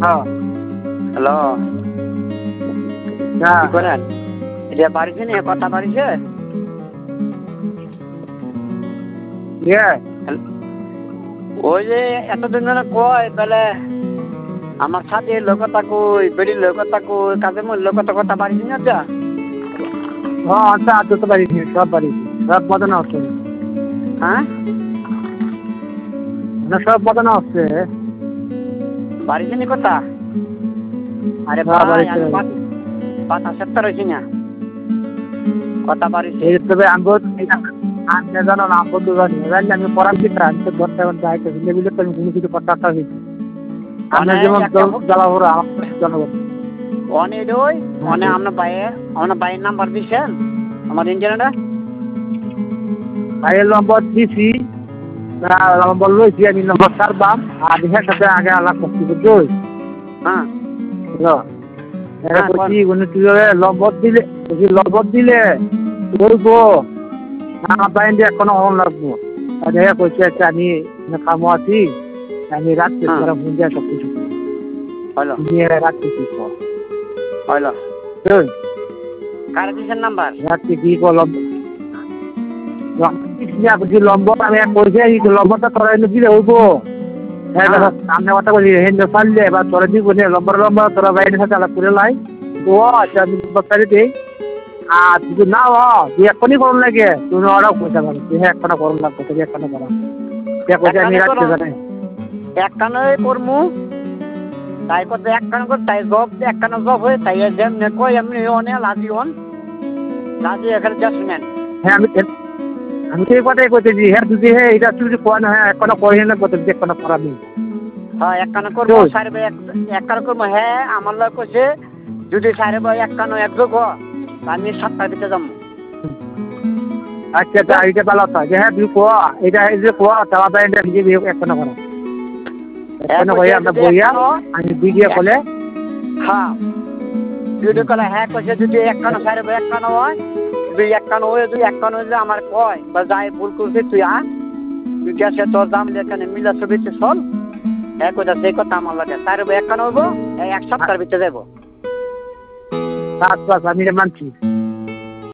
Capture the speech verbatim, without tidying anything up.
হ্যাঁ হ্যালো হ্যাঁ কি করেন এটা বাড়িছে নি কথা বাড়িছে ইয়ে ওই যে এতদিন ধরে কয় তাহলে আমার সাথে লোকতা কই বেড়ির লোকতা কই কাজে মোর লোকতা কথা বাড়িছে না যা হ্যাঁ আচ্ছা আচ্ছা তো বাড়িছি সব বাড়িছি সব মদনা হচ্ছে হ্যাঁ না সব মদনা হচ্ছে বাড়িছে নি কথা আরে হ্যাঁ ভাই বাড়িছে আমি পাঁচ সপ্তাহ রয়েছি না কথা বাড়িছে এই তবে আমি আমি জানো না আমি তো জানি জানি আমি পড়ার দিকটা আমি তো ধরতে এখন যাইতে ভিলে ভিলে তো আমি কোনো কিছু কথা একটা হয়েছি আমি যেমন জ্বালাভরা আমার জনগণ অনেক ওই অনেক আপনার ভাইয়ের আপনার ভাইয়ের নাম্বার দিচ্ছেন আমার ইঞ্জিনিয়ারটা ভাইয়ের নম্বর দিছি নম্বর লইছি আমি নম্বর সারবাম আর ইহার সাথে আগে আলাপ করছি বুঝছো হ্যাঁ বুঝলো এটা বলছি উনি তুই নম্বর দিলে বলছি নম্বর দিলে বলবো আমার বাইন্ডে এখনো অন লাগবো আর দেখা কইছে আচ্ছা আমি খামো আছি আমি রাত্রে তোরা বুঝে সব কিছু হলো নিয়ে রাত্রে কি কর হলো তুই কার দিচ্ছেন নাম্বার রাত্রে কি করলাম লম্বা আমি কইছে লম্বাটা তোরা এনে দিলে হইব সামনে কথা বলি হেন্দ্র পারলে বা তোরা দিব নে লম্বা লম্বা তোরা বাইরের সাথে আলাপ করে লাই ও আচ্ছা আমি বসাই দিই আর যদি না হ তুই এখনই করুন লাগে তুমি ওরাও পয়সা পাবি তুই এখনো করুন লাগবে তুই এখনো করা কইছে আমি রাখতে জানে এক কানই করমু তাই করতে এক কান কর তাই জব এক কান জব হয়ে তাই যেমনে কই এমনি অনেক লাজি হন লাজি এখানে যা শুনেন হ্যাঁ আমি আমি সেই কথাই কইতেছি হ্যাঁ যদি হ্যাঁ এটা যদি কোন হ্যাঁ এখনো করি না করতে যে কোনো করাবি হ্যাঁ এক কান করবো সাড়ে ভাই এক কান করবো হ্যাঁ আমার লোক কইছে যদি সাড়ে ভাই এক কান এক যোগ আমি সাতটার ভিতরে যাবো আচ্ছা তা এইটা ভালো কথা যে হ্যাঁ তুই কোয়া এটা এই যে কোয়া তারা তাই এটা নিজে বিয়ে এখনো করা এখনো কই আমরা বইয়া আমি বিয়ে বলে হ্যাঁ যদি কলে হ্যাঁ কইছে যদি এক কান সাড়ে ভাই এক কান হয় তুই এক কান হয়ে তুই এক কান হয়ে আমার কয় বা যাই ভুল করছিস তুই আ তুই গেছে তোর দাম এখানে মিলা ছবিতে চল এক কথা সেই কথা আমার লাগে সাড়ে ভাই এক কান হইব এক সপ্তাহের ভিতরে যাবো বাস বাস আমি মানছি